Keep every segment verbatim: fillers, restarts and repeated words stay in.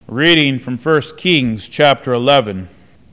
Reading from First Kings chapter eleven.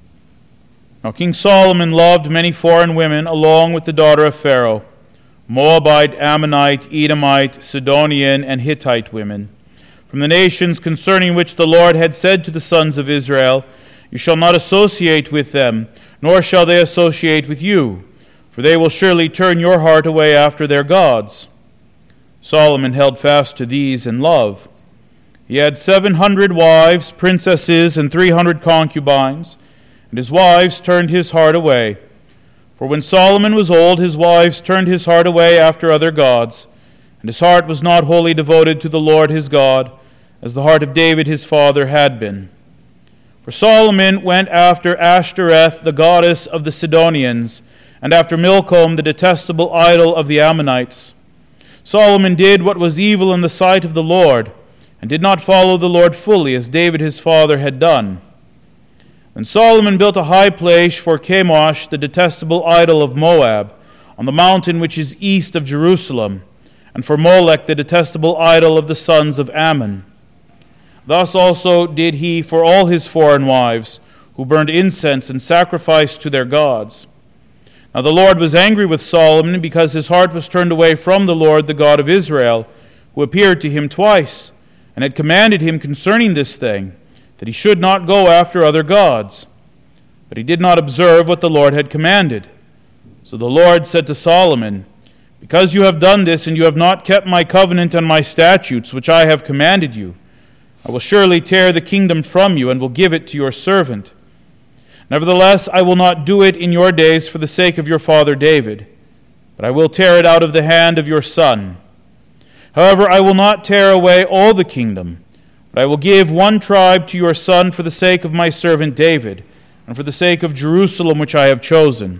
Now King Solomon loved many foreign women along with the daughter of Pharaoh, Moabite, Ammonite, Edomite, Sidonian, and Hittite women, from the nations concerning which the Lord had said to the sons of Israel, "You shall not associate with them, nor shall they associate with you, for they will surely turn your heart away after their gods." Solomon held fast to these in love. He had seven hundred wives, princesses, and three hundred concubines, and his wives turned his heart away. For when Solomon was old, his wives turned his heart away after other gods, and his heart was not wholly devoted to the Lord his God, as the heart of David his father had been. For Solomon went after Ashtoreth, the goddess of the Sidonians, and after Milcom, the detestable idol of the Ammonites. Solomon did what was evil in the sight of the Lord, and did not follow the Lord fully, as David his father had done. And Solomon built a high place for Chemosh, the detestable idol of Moab, on the mountain which is east of Jerusalem, and for Molech, the detestable idol of the sons of Ammon. Thus also did he for all his foreign wives, who burned incense and sacrificed to their gods. Now the Lord was angry with Solomon, because his heart was turned away from the Lord, the God of Israel, who appeared to him twice, and had commanded him concerning this thing, that he should not go after other gods. But he did not observe what the Lord had commanded. So the Lord said to Solomon, "Because you have done this, and you have not kept my covenant and my statutes, which I have commanded you, I will surely tear the kingdom from you, and will give it to your servant. Nevertheless, I will not do it in your days for the sake of your father David, but I will tear it out of the hand of your son. However, I will not tear away all the kingdom, but I will give one tribe to your son for the sake of my servant David, and for the sake of Jerusalem which I have chosen."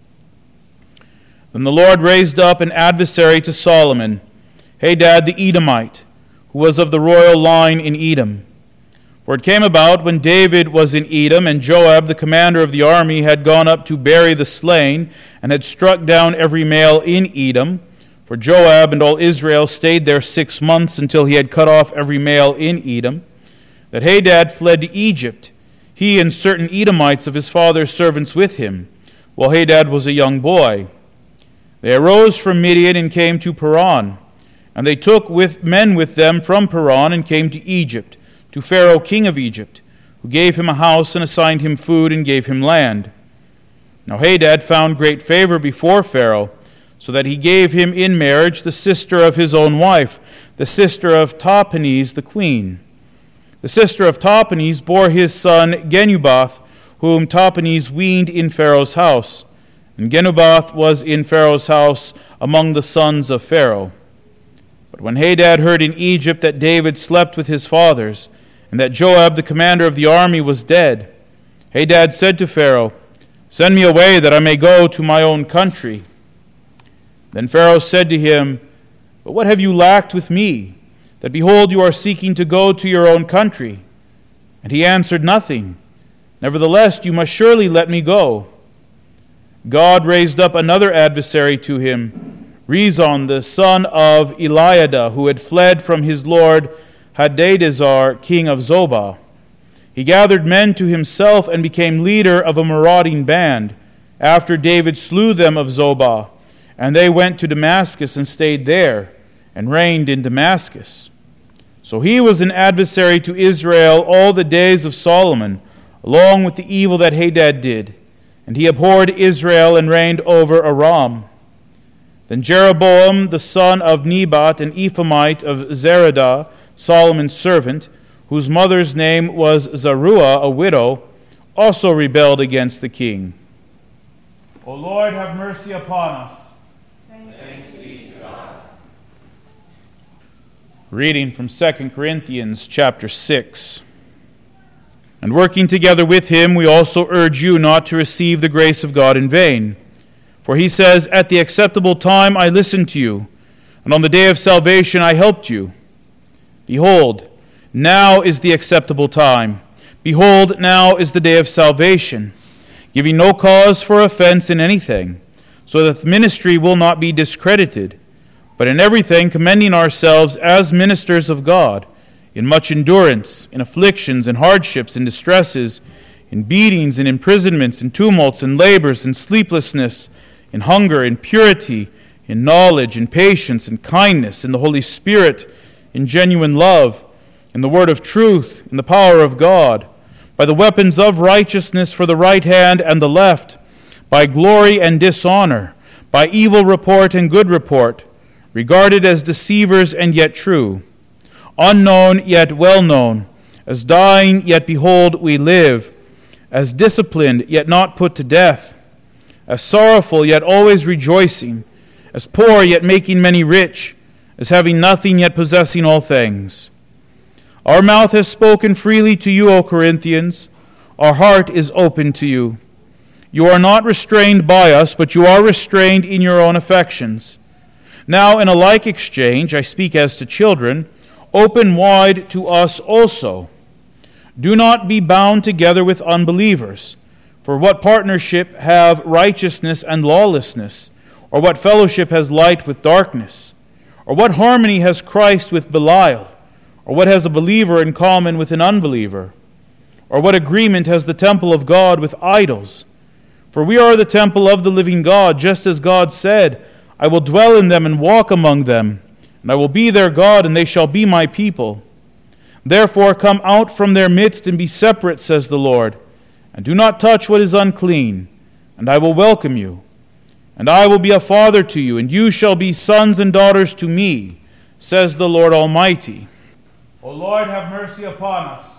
Then the Lord raised up an adversary to Solomon, Hadad the Edomite, who was of the royal line in Edom. For it came about, when David was in Edom, and Joab the commander of the army had gone up to bury the slain, and had struck down every male in Edom, for Joab and all Israel stayed there six months until he had cut off every male in Edom, that Hadad fled to Egypt, he and certain Edomites of his father's servants with him, while Hadad was a young boy. They arose from Midian and came to Paran, and they took with men with them from Paran and came to Egypt, to Pharaoh king of Egypt, who gave him a house and assigned him food and gave him land. Now Hadad found great favor before Pharaoh, so that he gave him in marriage the sister of his own wife, the sister of Tahpenes the queen. The sister of Tahpenes bore his son Genubath, whom Tahpenes weaned in Pharaoh's house. And Genubath was in Pharaoh's house among the sons of Pharaoh. But when Hadad heard in Egypt that David slept with his fathers, and that Joab the commander of the army was dead, Hadad said to Pharaoh, "Send me away that I may go to my own country." Then Pharaoh said to him, "But what have you lacked with me, that behold you are seeking to go to your own country?" And he answered, "Nothing. Nevertheless you must surely let me go." God raised up another adversary to him, Rezon the son of Eliada, who had fled from his lord Hadadezer, king of Zobah. He gathered men to himself and became leader of a marauding band, after David slew them of Zobah. And they went to Damascus and stayed there, and reigned in Damascus. So he was an adversary to Israel all the days of Solomon, along with the evil that Hadad did. And he abhorred Israel and reigned over Aram. Then Jeroboam, the son of Nebat, an Ephraimite of Zeradah, Solomon's servant, whose mother's name was Zeruiah, a widow, also rebelled against the king. O Lord, have mercy upon us. Thanks be to God. Reading from Second Corinthians chapter six. And working together with him, we also urge you not to receive the grace of God in vain. For he says, "At the acceptable time I listened to you, and on the day of salvation I helped you. Behold, now is the acceptable time. Behold, now is the day of salvation, giving no cause for offense in anything, so that the ministry will not be discredited, but in everything commending ourselves as ministers of God, in much endurance, in afflictions and hardships and distresses, in beatings and imprisonments, in tumults and labors, in sleeplessness, in hunger, in purity, in knowledge, in patience, in kindness, in the Holy Spirit, in genuine love, in the word of truth, in the power of God, by the weapons of righteousness for the right hand and the left, by glory and dishonor, by evil report and good report, regarded as deceivers and yet true, unknown yet well known, as dying yet behold we live, as disciplined yet not put to death, as sorrowful yet always rejoicing, as poor yet making many rich, as having nothing yet possessing all things. Our mouth has spoken freely to you, O Corinthians. Our heart is open to you. You are not restrained by us, but you are restrained in your own affections. Now, in a like exchange, I speak as to children, open wide to us also. Do not be bound together with unbelievers. For what partnership have righteousness and lawlessness? Or what fellowship has light with darkness? Or what harmony has Christ with Belial? Or what has a believer in common with an unbeliever? Or what agreement has the temple of God with idols? For we are the temple of the living God, just as God said, I will dwell in them and walk among them, and I will be their God, and they shall be my people. Therefore come out from their midst and be separate, says the Lord, and do not touch what is unclean, and I will welcome you. And I will be a father to you, and you shall be sons and daughters to me, says the Lord Almighty. O Lord, have mercy upon us.